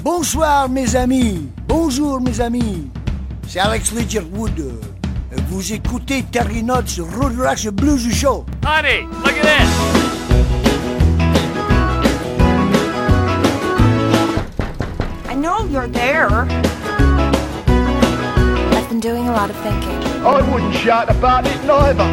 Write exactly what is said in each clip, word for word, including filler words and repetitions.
Bonsoir mes amis, bonjour mes amis, c'est Alex Lidgerwood. Vous écoutez Terry Knott sur Road Rash Blues Show. Honey, look at this. I know you're there. I've been doing a lot of thinking. I wouldn't shout about it neither.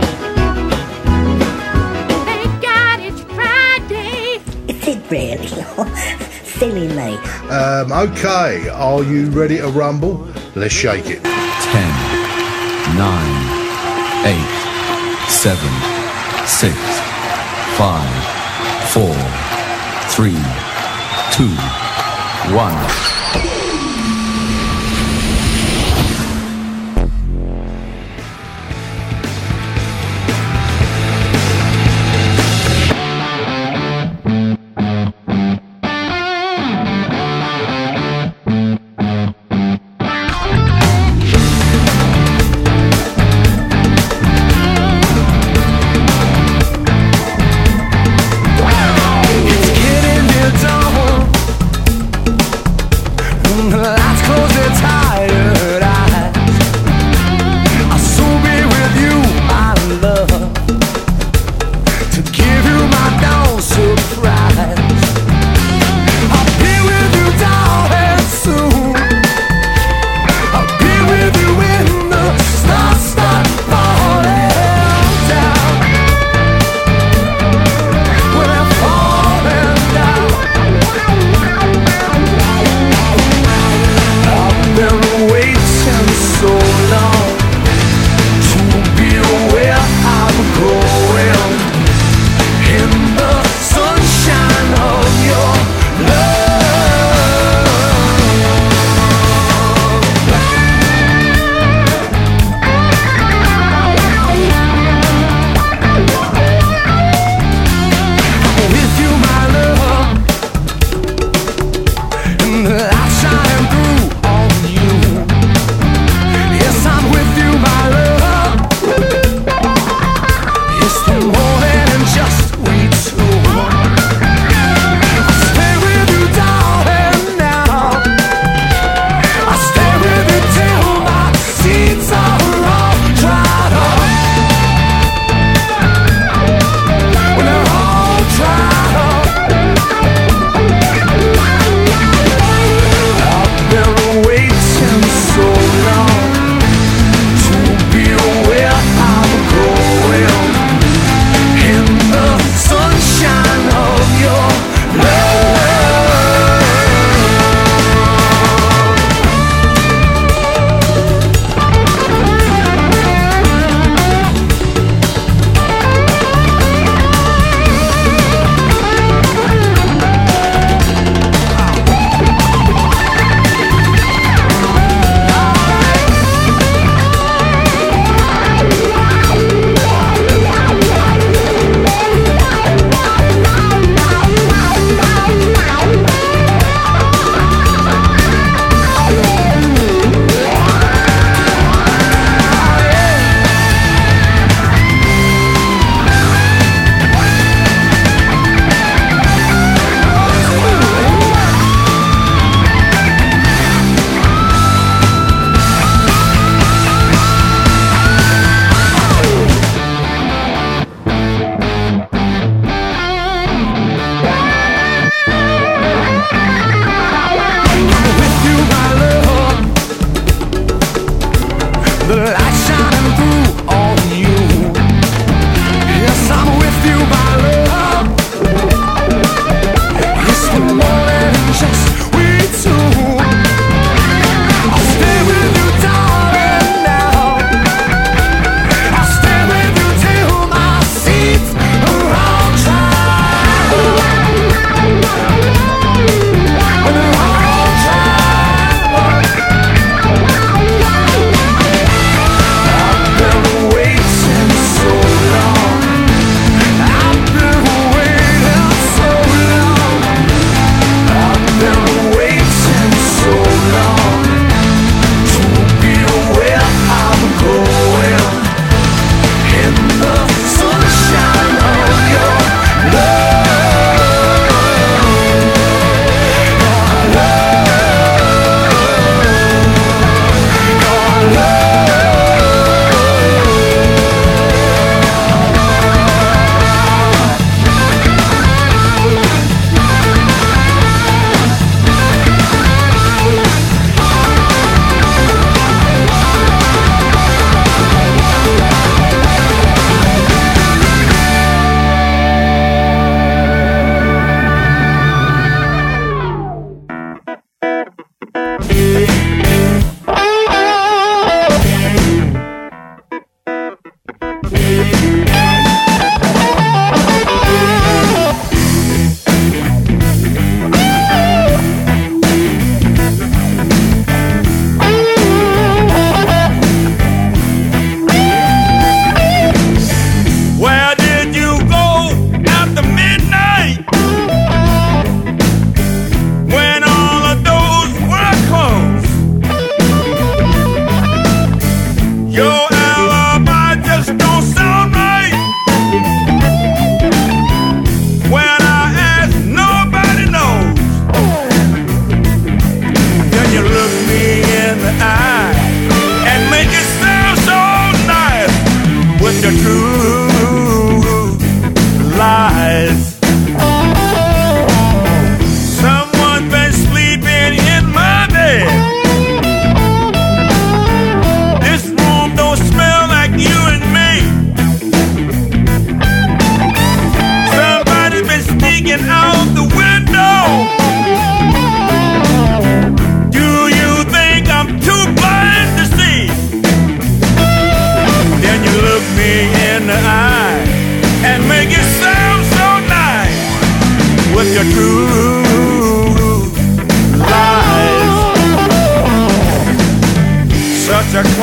Thank God it's Friday. Is it really? Silly me. Um, okay, are you ready to rumble? Let's shake it. Ten, nine, eight, seven, six, five, four, three, two, one.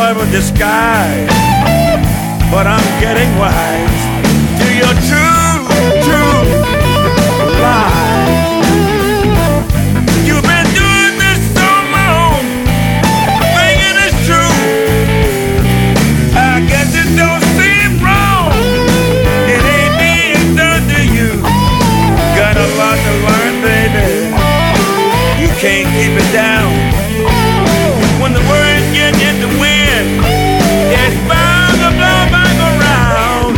clever disguise, but I'm getting wise to your true, true lies. You've been doing this so long, thinking it's true. I guess it don't seem wrong. It ain't being done to you. Got a lot to learn, baby. You can't keep it down. When the words get in the wind, it's bound to blow back around.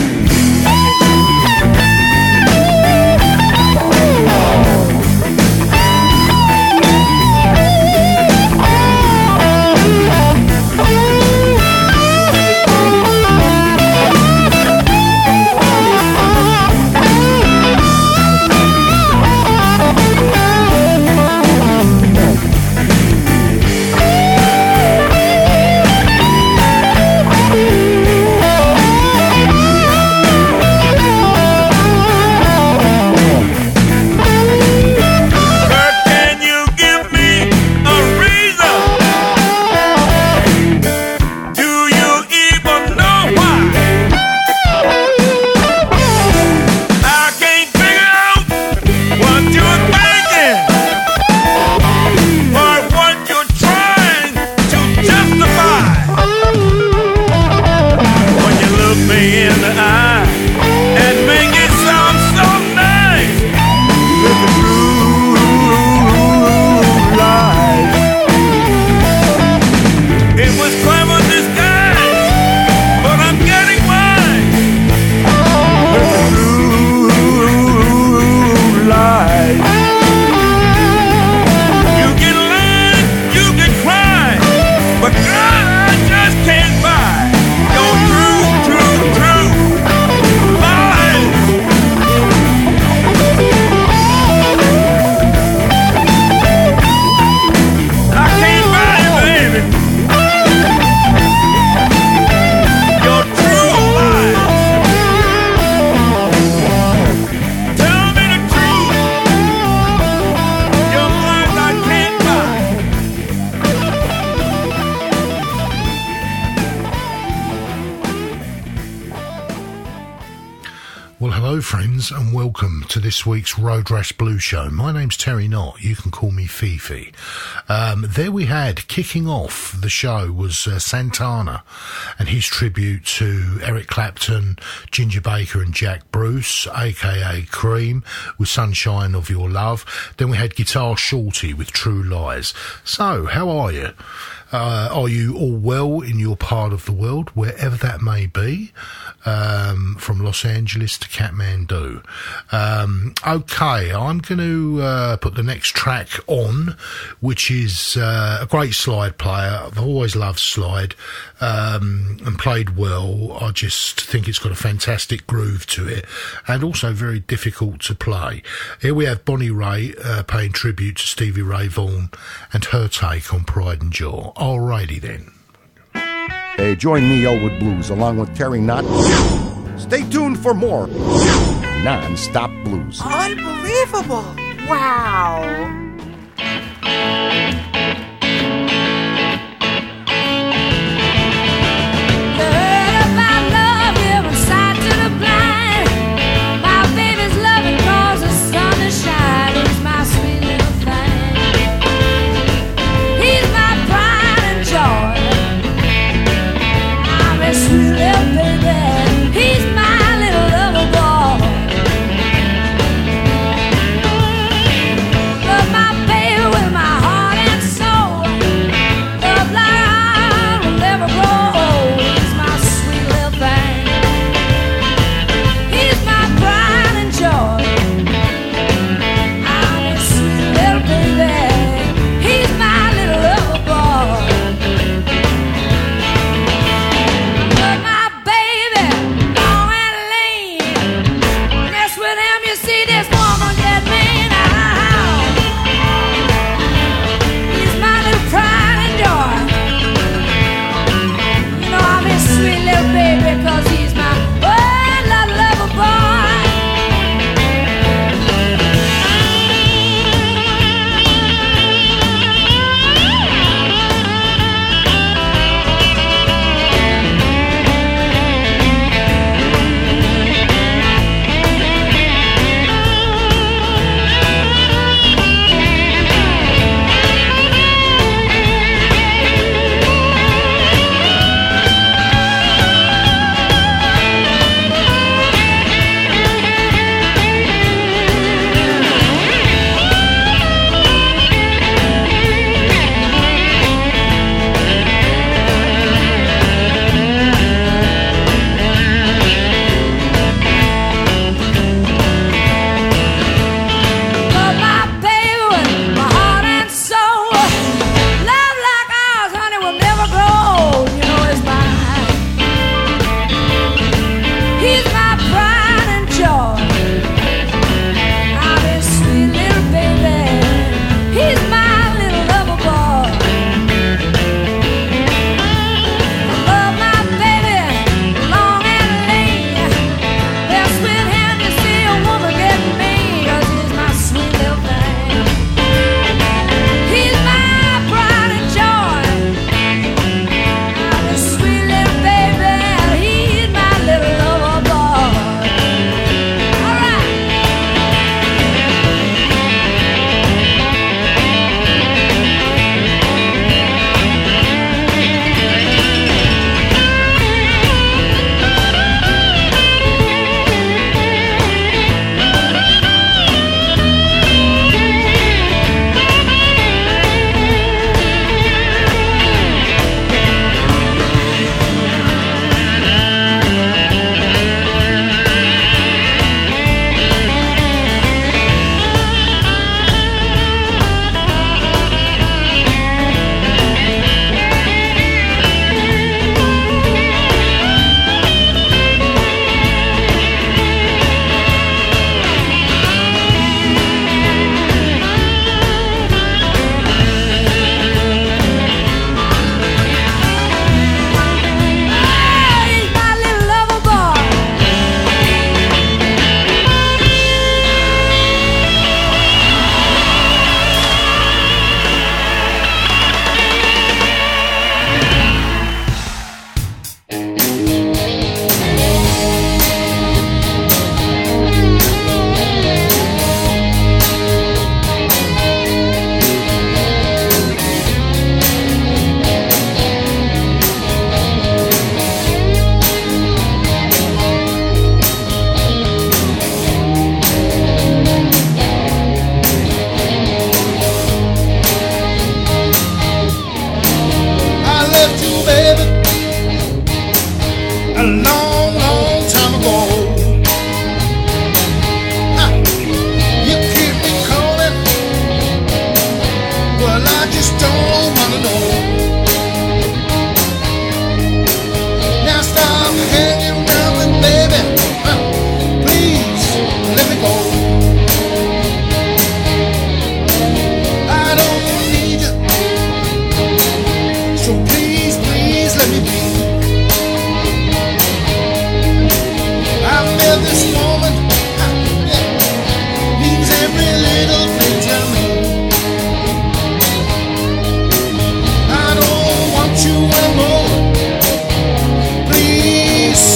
Friends, and welcome to this week's Road Rash Blues Show. My name's Terry Knott. You can call me Fifi. Um, there we had, kicking off the show was uh, Santana and his tribute to Eric Clapton, Ginger Baker and Jack Bruce, aka Cream, with Sunshine of Your Love. Then we had Guitar Shorty with True Lies. So, how are you? Uh, are you all well in your part of the world, wherever that may be? Um, from Los Angeles to Kathmandu. Um, okay, I'm going to uh, put the next track on, which is uh, a great slide player. I've always loved slide um, and played well. I just think it's got a fantastic groove to it and also very difficult to play. Here we have Bonnie Raitt uh, paying tribute to Stevie Ray Vaughan and her take on Pride and Joy. Alrighty then. Hey, join me, Elwood Blues, along with Terry Knott. Stay tuned for more non-stop blues. Unbelievable! Wow! Love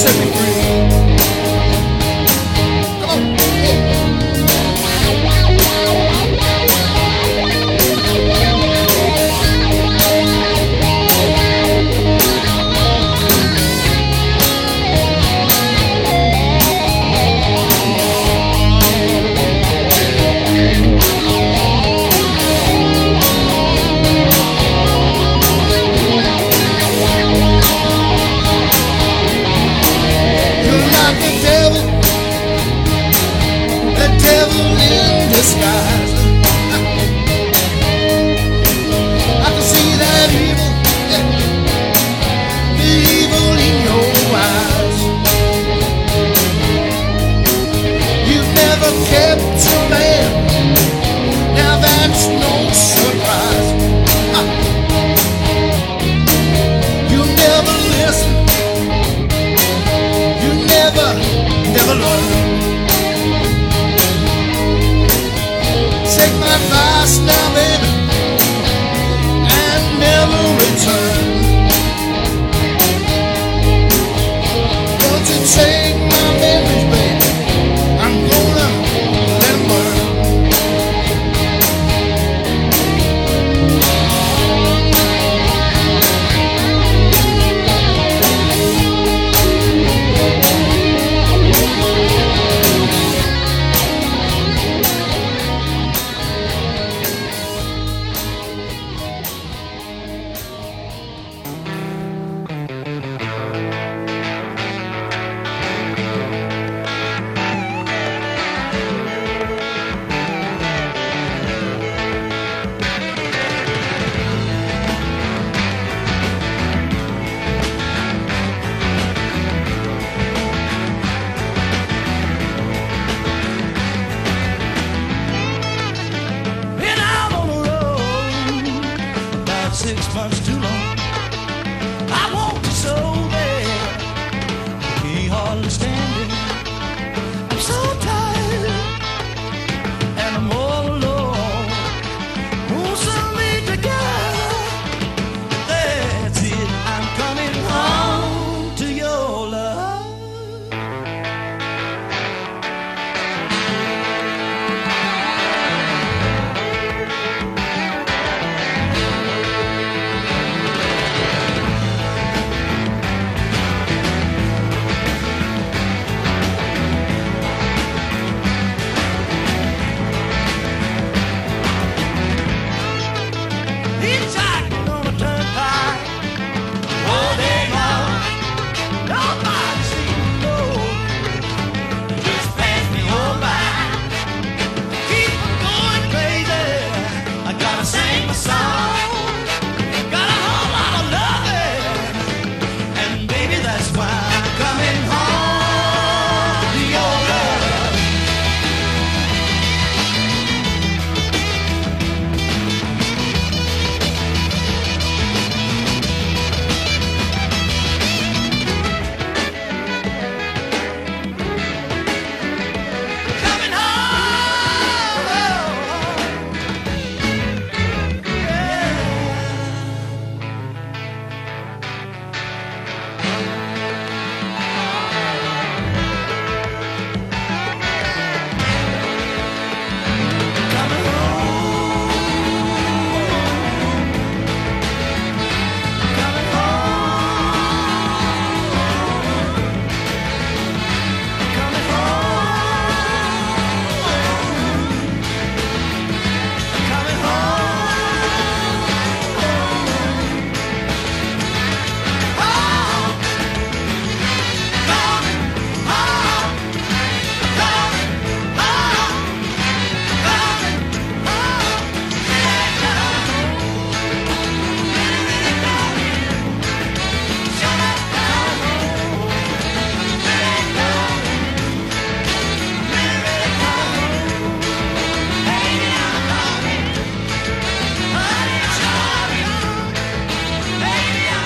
set me free.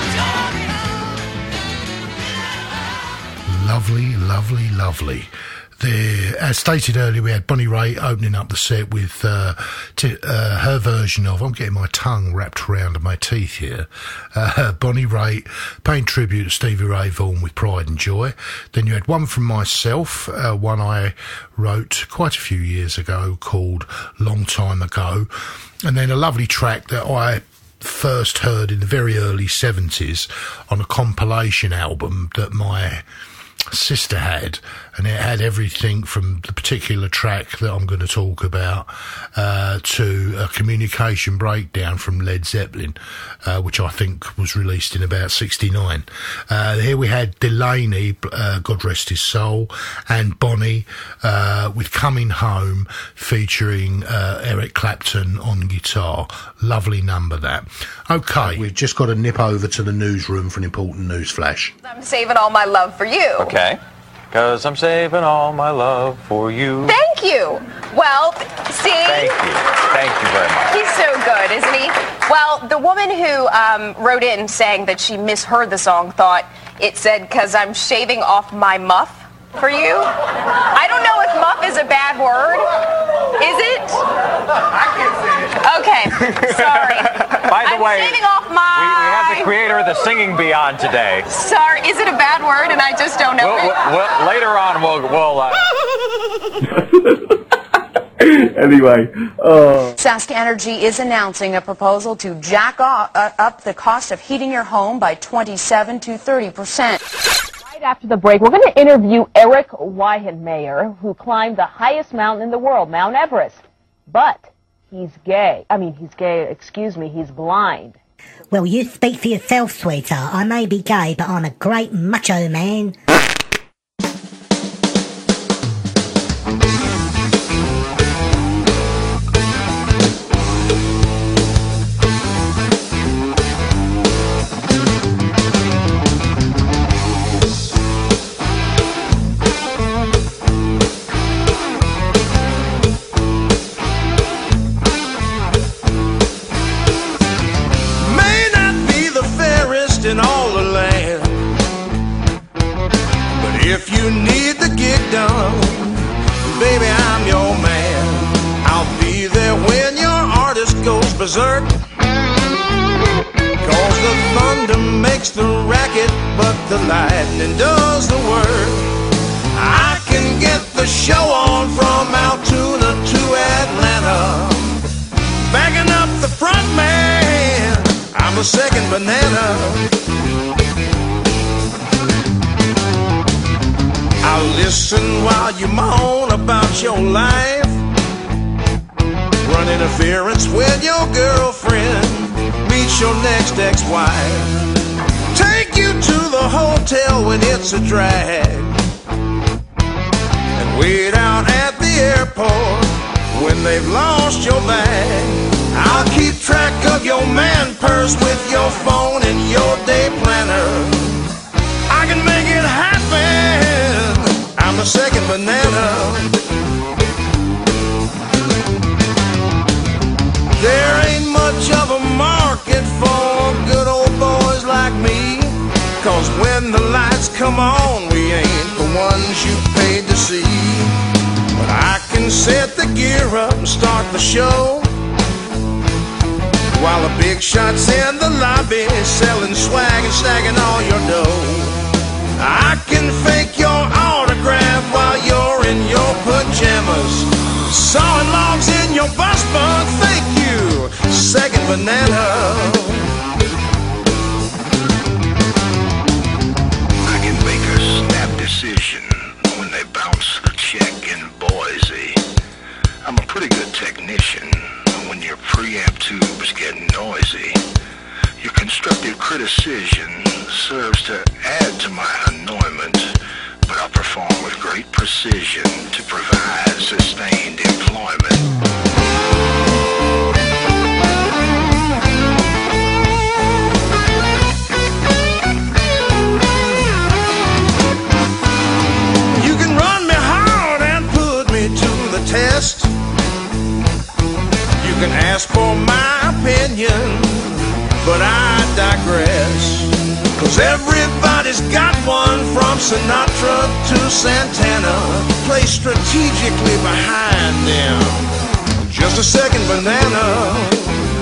Lovely, lovely, lovely. The, as stated earlier, we had Bonnie Raitt opening up the set with uh, t- uh, her version of, I'm getting my tongue wrapped around my teeth here, uh, Bonnie Raitt paying tribute to Stevie Ray Vaughan with Pride and Joy. Then you had one from myself, uh, one I wrote quite a few years ago called Long Time Ago. And then a lovely track that I first heard in the very early seventies on a compilation album that my sister had, and it had everything from the particular track that I'm going to talk about uh, to a Communication Breakdown from Led Zeppelin, uh, which I think was released in about sixty-nine. Uh, here we had Delaney, uh, God rest his soul, and Bonnie uh, with Coming Home, featuring uh, Eric Clapton on guitar. Lovely number, that. Okay, we've just got to nip over to the newsroom for an important news flash. I'm saving all my love for you. Okay. Because I'm saving all my love for you. Thank you. Well, see? Thank you. Thank you very much. He's so good, isn't he? Well, the woman who um, wrote in saying that she misheard the song thought it said, because I'm shaving off my muff for you. I don't know if muff is a bad word. Is it? I can't say it. Okay. Sorry. By the I'm way, shaving off my... we, we have the creator of the Singing Bee on today. Sorry. Is it a bad word and I just don't know we'll, it? We'll, later on, we'll... we'll uh... Anyway. Uh... Sask Energy is announcing a proposal to jack off, uh, up the cost of heating your home by twenty-seven to thirty percent. After the break, we're going to interview Eric Weihenmayer, who climbed the highest mountain in the world, Mount Everest. But he's gay. I mean, he's gay, excuse me, he's blind. Well, you speak for yourself, sweetheart. I may be gay, but I'm a great macho man. In all the land, but if you need the gig done, baby, I'm your man. I'll be there when your artist goes berserk, cause the thunder makes the racket, but the lightning does the work. I can get the show on from Altoona to Atlanta, backing up the front man, I'm a second banana. I'll listen while you moan about your life, run interference with your girlfriend, meet your next ex-wife, take you to the hotel when it's a drag, and wait out at the airport when they've lost your bag. I'll keep track of your man purse with your phone and your day planner. I can make it happen, I'm a second banana. There ain't much of a market for good old boys like me, cause when the lights come on, we ain't the ones you paid to see. But I can set the gear up and start the show, while the big shots in the lobby selling swag and snagging all your dough. I can fake your autograph while you're in your pajamas, sawing logs in your bus bunk. Thank you, second banana. I can make a snap decision when they bounce the check in Boise. I'm a pretty good technician when your preamp tubes get noisy. Your constructive criticism serves to add to my annoyment, but I perform with great precision to provide sustained employment. You can run me hard and put me to the test. You can ask for my opinion, but I digress, cause everybody Everybody's got one from Sinatra to Santana, placed strategically behind them. Just a second, banana.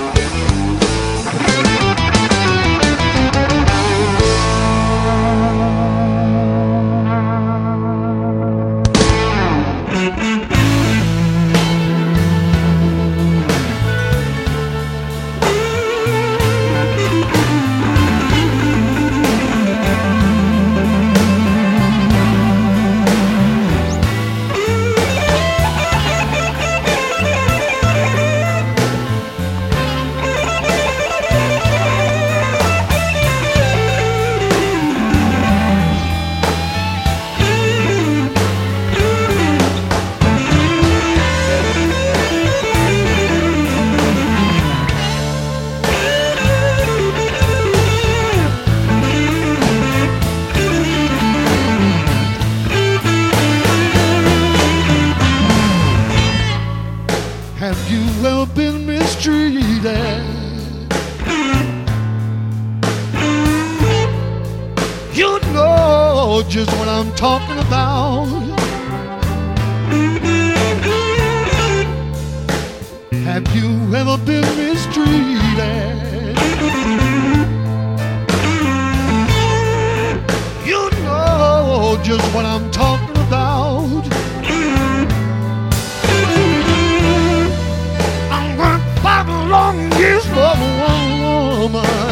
Just what I'm talking about. Have you ever been mistreated? You know just what I'm talking about. I'm worked five long years for one woman.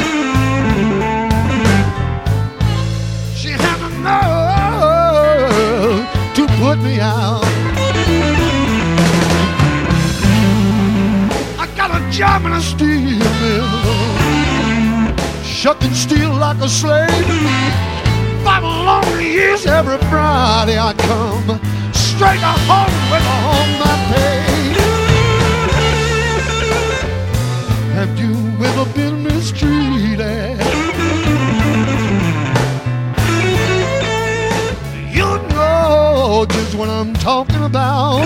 To put me out. I got a job in a steel mill, shucking steel like a slave. Five long years every Friday I come straight to home with all my pay. Have you ever been mistreated? Just what I'm talking about.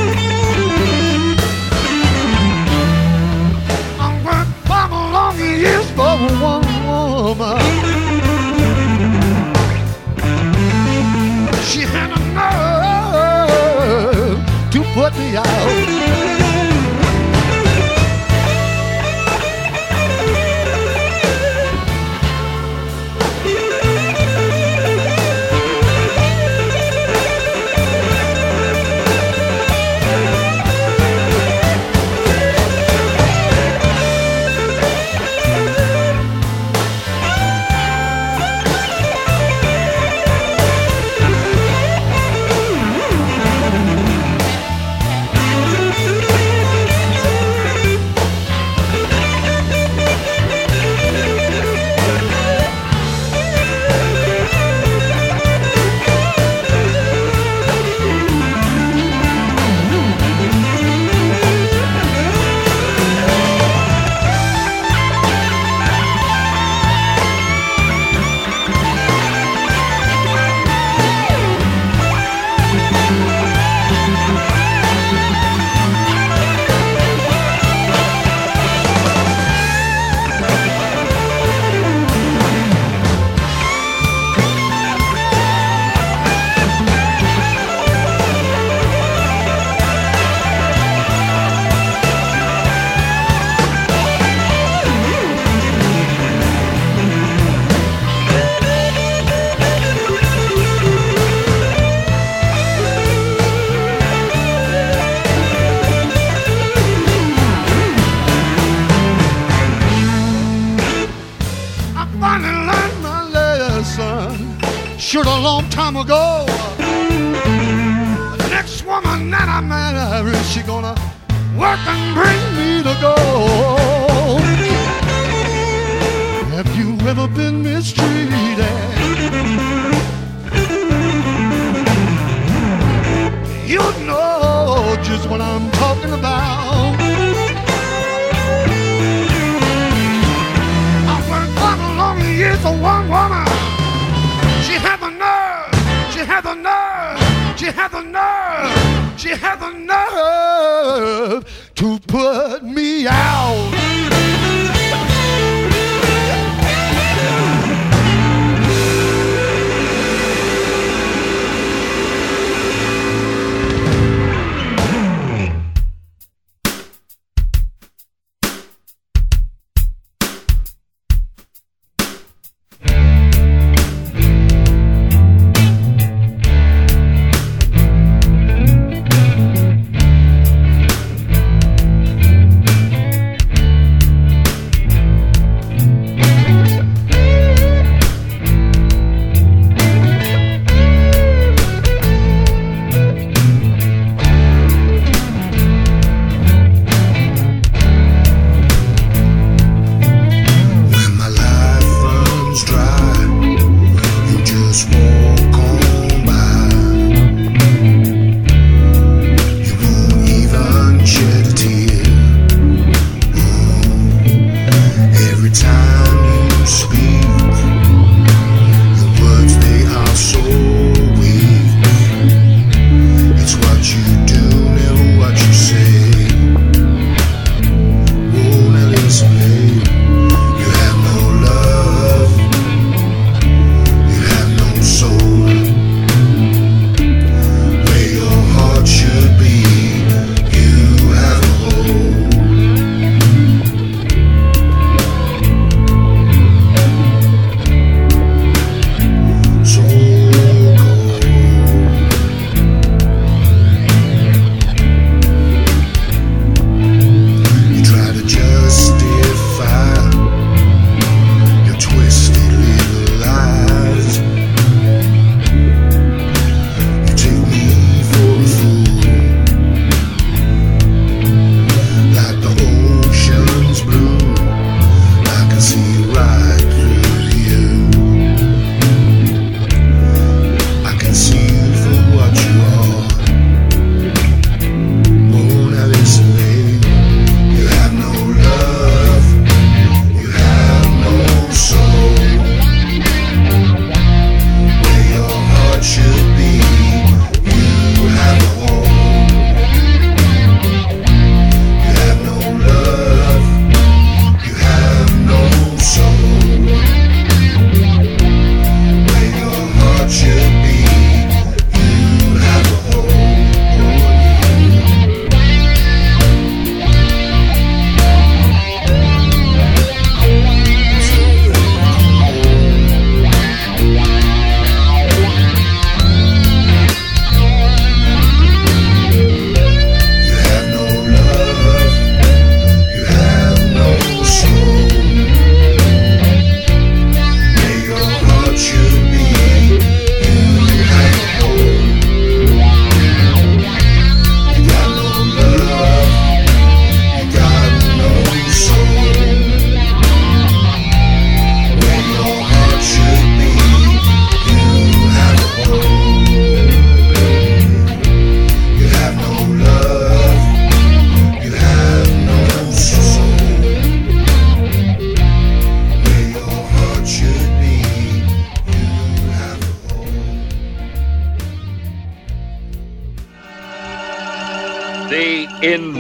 I worked five long years for one woman. She had a nerve to put me out. Should a long time ago. The next woman that I marry, she gonna work and bring me to gold. Have you ever been mistreated? You know just what I'm talking about. I worked five long years for one woman. She had the nerve, she had the nerve, she had the nerve, she had the nerve to put me out.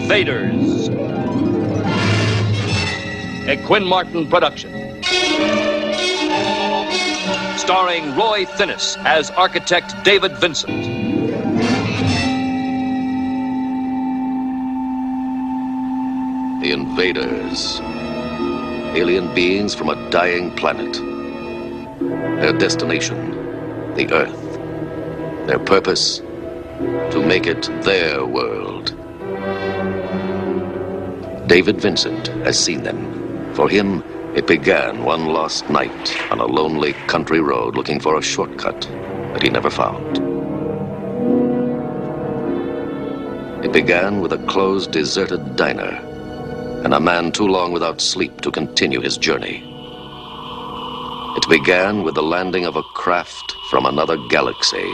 Invaders. A Quinn Martin production. Starring Roy Thinnis as architect David Vincent. The Invaders. Alien beings from a dying planet. Their destination, the Earth. Their purpose, to make it their world. David Vincent has seen them. For him, it began one lost night on a lonely country road looking for a shortcut that he never found. It began with a closed, deserted diner and a man too long without sleep to continue his journey. It began with the landing of a craft from another galaxy.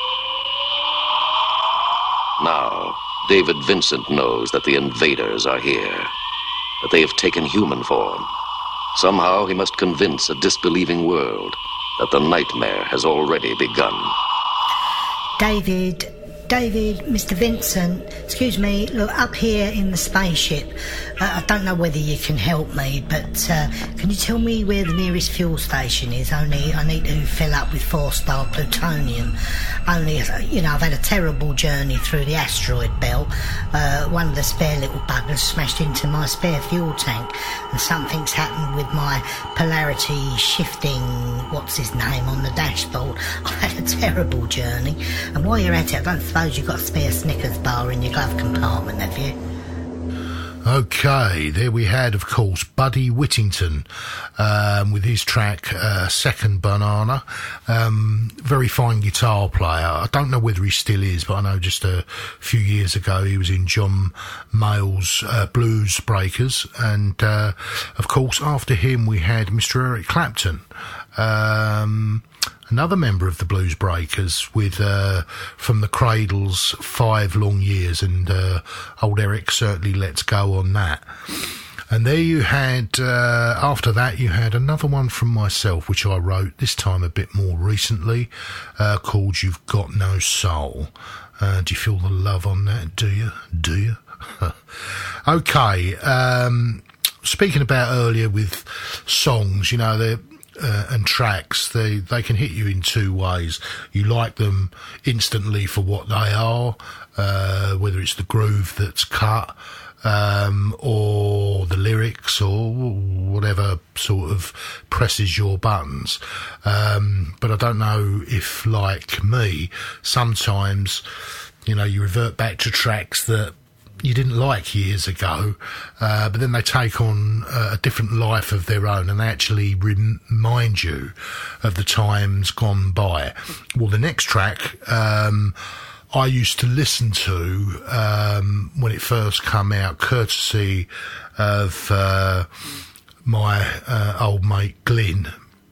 Now, David Vincent knows that the invaders are here, that they have taken human form. Somehow he must convince a disbelieving world that the nightmare has already begun. David, David, Mister Vincent, excuse me, look, up here in the spaceship, uh, I don't know whether you can help me, but uh, can you tell me where the nearest fuel station is? Only I need to fill up with four-star plutonium. Only, you know, I've had a terrible journey through the asteroid belt. Uh, one of the spare little buggers smashed into my spare fuel tank, and something's happened with my polarity shifting, what's his name, on the dashboard. I've had a terrible journey. And while you're at it, I don't suppose you've got a spare Snickers bar in your glove compartment, have you? Okay, there we had, of course, Buddy Whittington um, with his track uh, Second Banana. Um, very fine guitar player. I don't know whether he still is, but I know just a few years ago he was in John Mayall's uh, Blues Breakers. And, uh, of course, after him we had Mister Eric Clapton. Um... Another member of the Blues Breakers with uh, From the Cradles, Five Long Years, and uh, old Eric certainly lets go on that. And there you had, uh, after that, you had another one from myself, which I wrote, this time a bit more recently, uh, called You've Got No Soul. Uh, do you feel the love on that? Do you? Do you? Okay. Um, speaking about earlier with songs, you know, they're, Uh, and tracks, they, they can hit you in two ways. You like them instantly for what they are, uh, whether it's the groove that's cut, um, or the lyrics, or whatever sort of presses your buttons. Um, but I don't know if, like me, sometimes, you know, you revert back to tracks that you didn't like years ago, uh, but then they take on uh, a different life of their own and they actually remind you of the times gone by. Well, the next track um, I used to listen to um, when it first came out, courtesy of uh, my uh, old mate Glyn,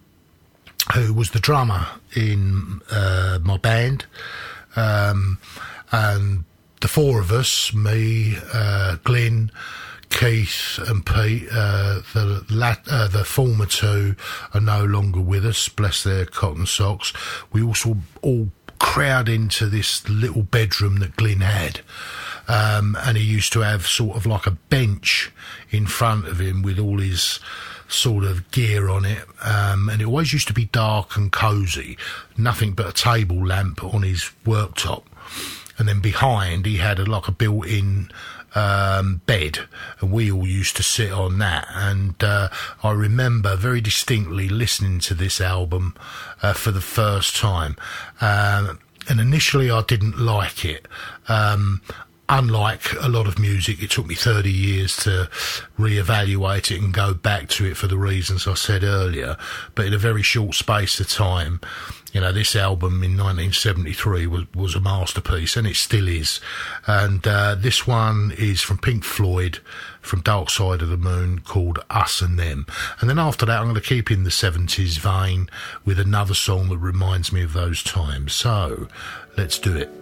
who was the drummer in uh, my band, um, and the four of us, me, uh, Glyn, Keith and Pete, uh, the lat, uh, the former two are no longer with us, bless their cotton socks. We also all crowd into this little bedroom that Glyn had. Um, and he used to have sort of like a bench in front of him with all his sort of gear on it. Um, and it always used to be dark and cosy, nothing but a table lamp on his worktop. And then behind, he had a, like a built-in um, bed, and we all used to sit on that. And uh, I remember very distinctly listening to this album uh, for the first time. Um, and initially, I didn't like it. Um, Unlike a lot of music, it took me thirty years to reevaluate it and go back to it for the reasons I said earlier. But in a very short space of time, you know, this album in nineteen seventy-three was, was a masterpiece, and it still is. And uh, this one is from Pink Floyd, from Dark Side of the Moon, called Us and Them. And then after that, I'm going to keep in the seventies vein with another song that reminds me of those times. So, let's do it.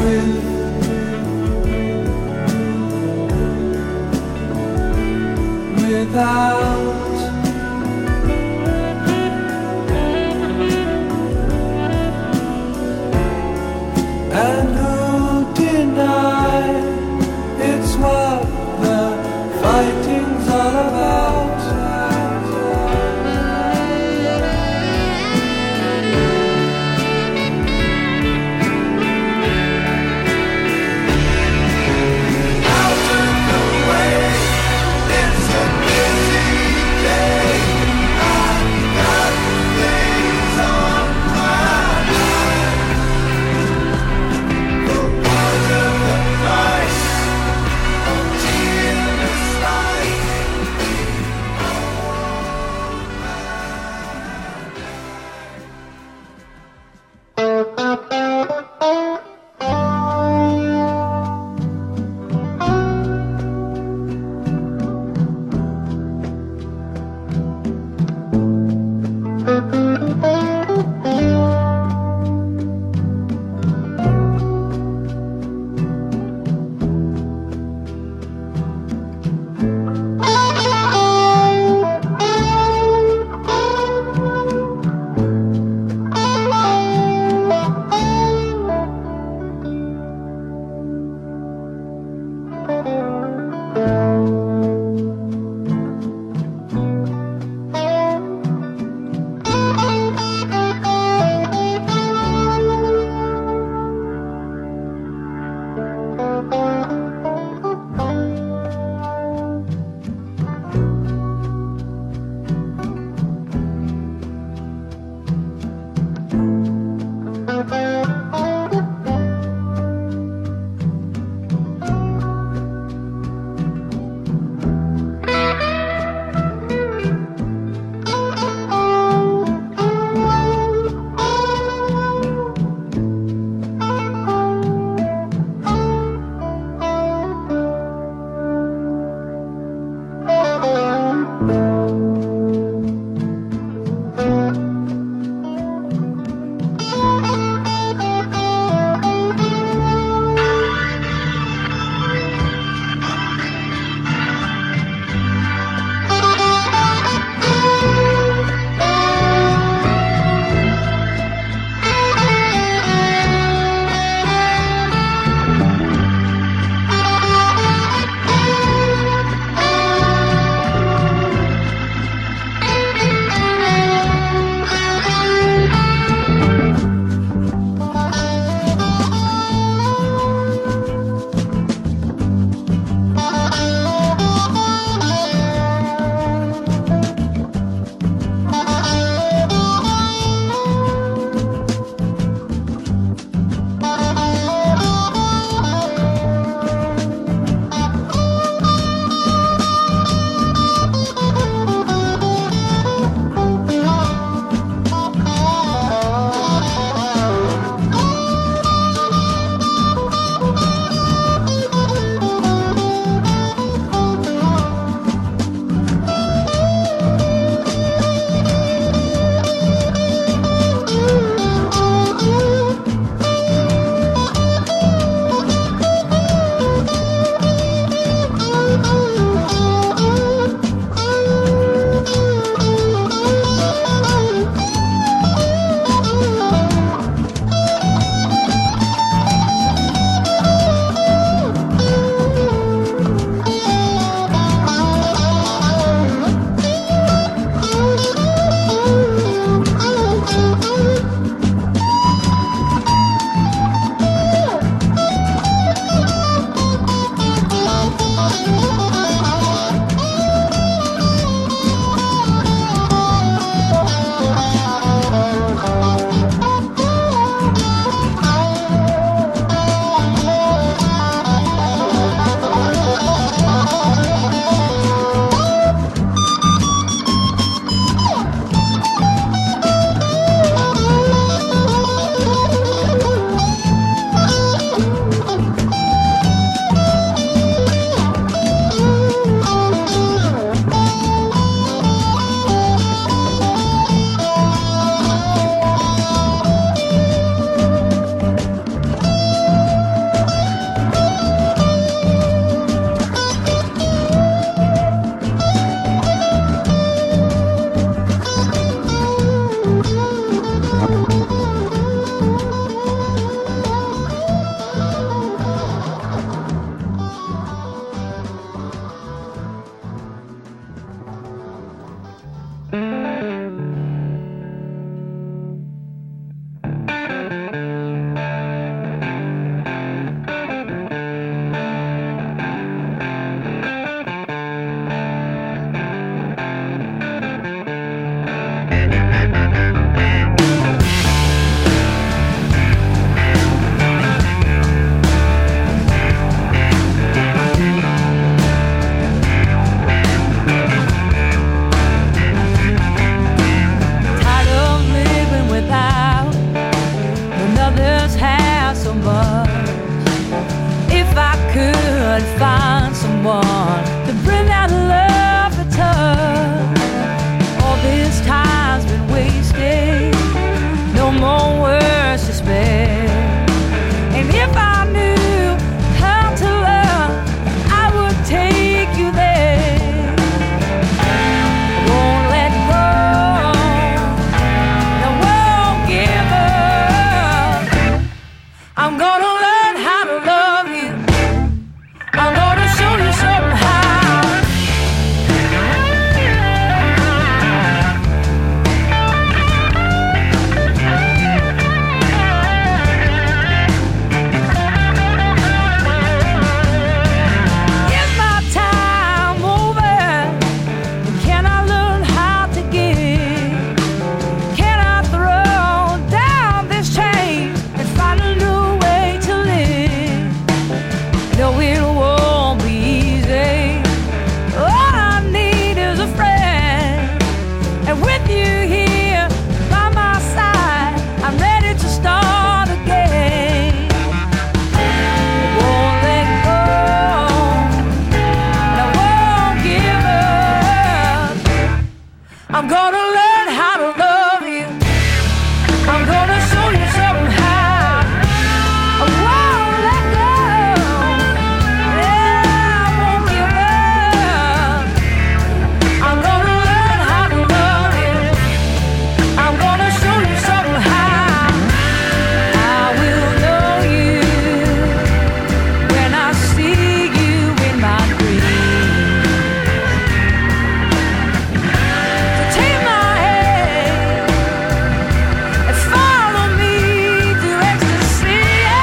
without. And who'll deny it's what the fighting's all about? so much. If I could find someone to bring that love to touch, all this time's been wasted, no more words to spare. And if I knew how to love, I would take you there. Won't let go, I won't give up. I'm gonna learn how to love you. I'm gonna show you somehow. Is my time over? Can I learn how to give? Can I throw down this chain and find a new way to live? No, it won't be easy. All I need is a friend, and with you here by my side, I'm ready to start again. Won't let go, and I won't give up. I'm gonna learn how to love you. I'm gonna show you somehow. I won't let go. Yeah, I won't give up. I'm gonna learn how to love you. I'm gonna show you somehow. I will know you when I see you in my dreams. So take my hand and follow me to ecstasy.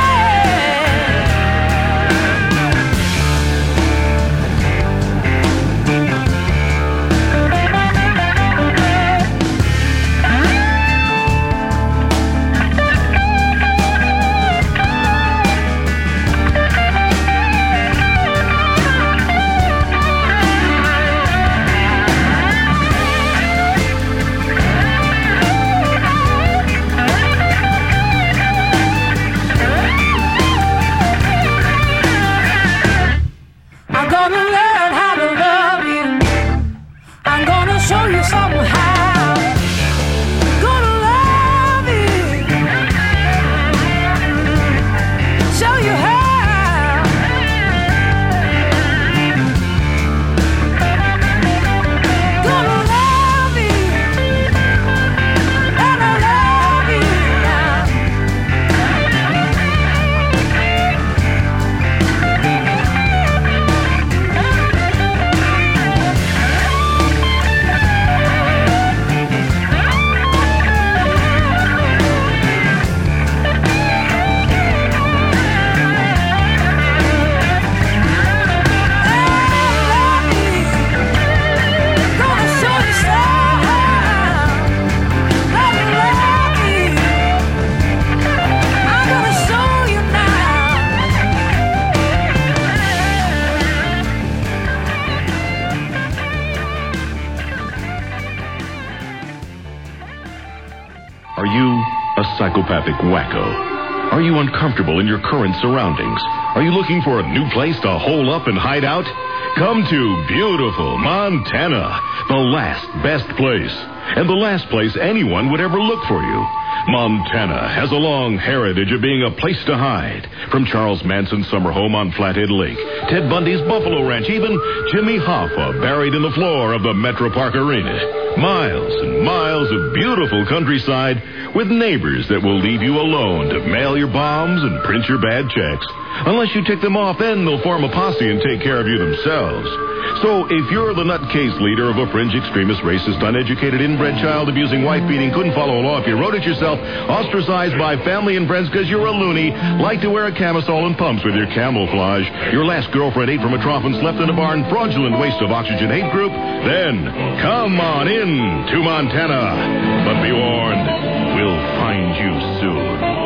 I'm gonna learn how to love you. I'm gonna show you somehow. Gonna love you. Show you how. Gonna love you. Gonna love you now. Gonna show you somehow. Love you, love you. I'm gonna show you now. Are you a psychopathic wacko? Are you uncomfortable in your current surroundings? Are you looking for a new place to hole up and hide out? Come to beautiful Montana, the last best place, and the last place anyone would ever look for you. Montana has a long heritage of being a place to hide. From Charles Manson's summer home on Flathead Lake, Ted Bundy's Buffalo Ranch, even Jimmy Hoffa buried in the floor of the Metro Park Arena. Miles and miles of beautiful countryside with neighbors that will leave you alone to mail your bombs and print your bad checks. Unless you tick them off, then they'll form a posse and take care of you themselves. So if you're the nutcase leader of a fringe extremist, racist, uneducated, inbred, child-abusing, wife-beating, couldn't follow a law if you wrote it yourself, ostracized by family and friends because you're a loony, like to wear a camisole and pumps with your camouflage, your last girlfriend ate from a trough and slept in a barn, fraudulent waste of oxygen hate group, then come on in to Montana. But be warned, we'll find you soon.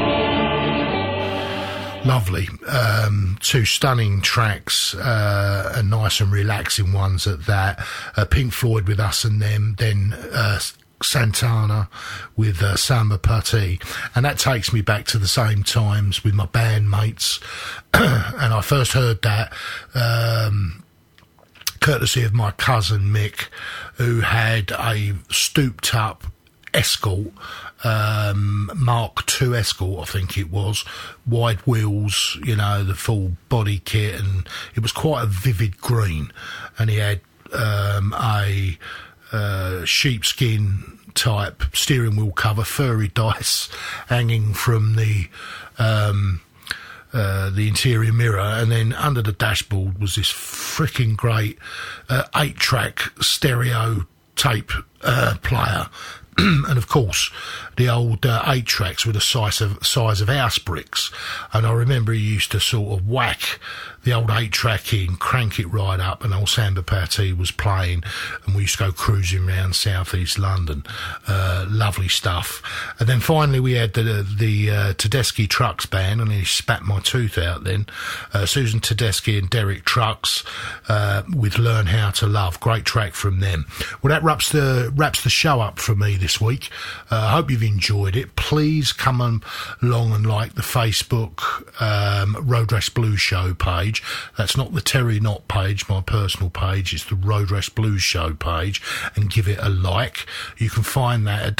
Lovely. Um, two stunning tracks, uh, and nice and relaxing ones at that. Uh, Pink Floyd with Us and Them, then uh, Santana with uh, Samba Party, and that takes me back to the same times with my bandmates. And I first heard that um, courtesy of my cousin Mick, who had a stooped up Escort, um, Mark two Escort, I think it was, wide wheels, you know, the full body kit, and it was quite a vivid green, and he had um, a uh, sheepskin type steering wheel cover, furry dice hanging from the um, uh, the interior mirror, and then under the dashboard was this freaking great uh, eight track stereo tape uh, player. And of course, the old uh, eight tracks were the size of size of house bricks. And I remember he used to sort of whack the old eight track in, crank it right up, and old Samba Party was playing, and we used to go cruising around southeast London. Uh, lovely stuff. And then finally we had the the uh, Tedeschi Trucks band, and he spat my tooth out then. Uh, Susan Tedeschi and Derek Trucks uh, with Learn How to Love. Great track from them. Well, that wraps the wraps the show up for me this week. I uh, hope you've enjoyed it. Please come on along and like the Facebook um, Road Rash Blues Show page. That's not the Terry Knott page, my personal page. It's the Road Rash Blues Show page, and give it a like. You can find that at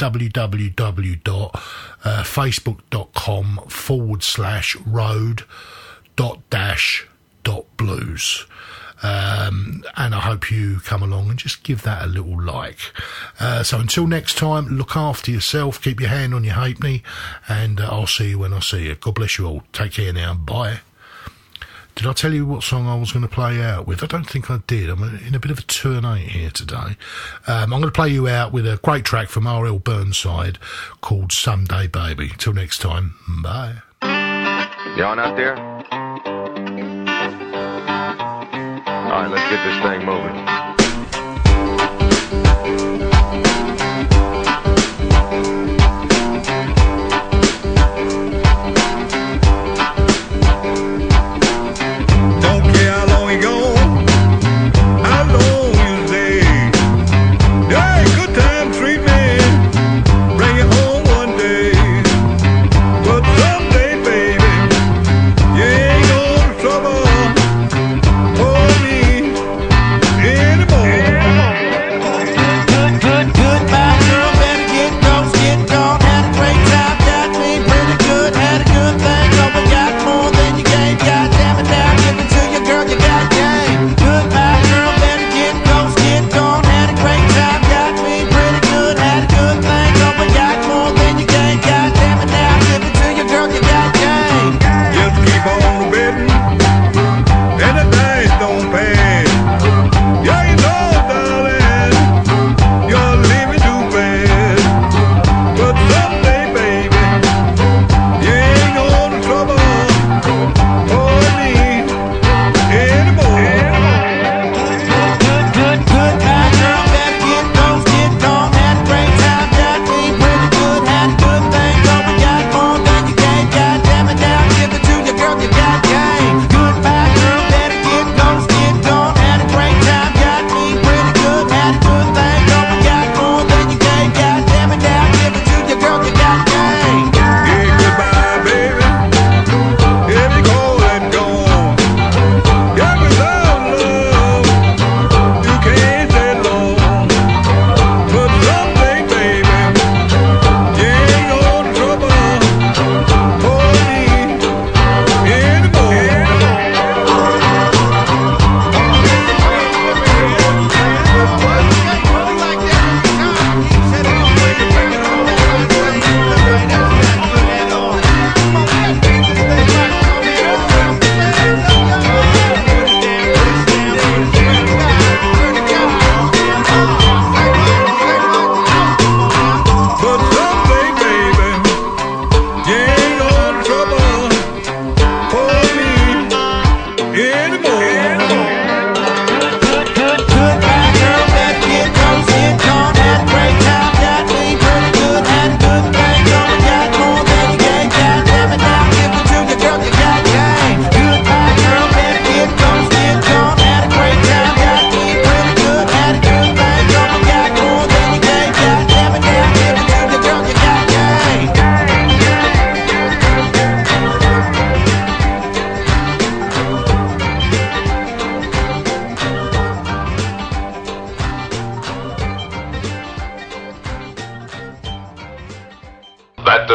www.facebook.com forward slash road dot dash dot blues. Um, and I hope you come along and just give that a little like. Uh, so until next time, look after yourself, keep your hand on your halfpenny, and uh, I'll see you when I see you. God bless you all. Take care now. Bye. Did I tell you what song I was going to play out with? I don't think I did. I'm in a bit of a two and eight here today. Um, I'm going to play you out with a great track from R L Burnside called Someday Baby. Till next time, bye. You on out there? All right, let's get this thing moving. Yeah.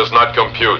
does not compute.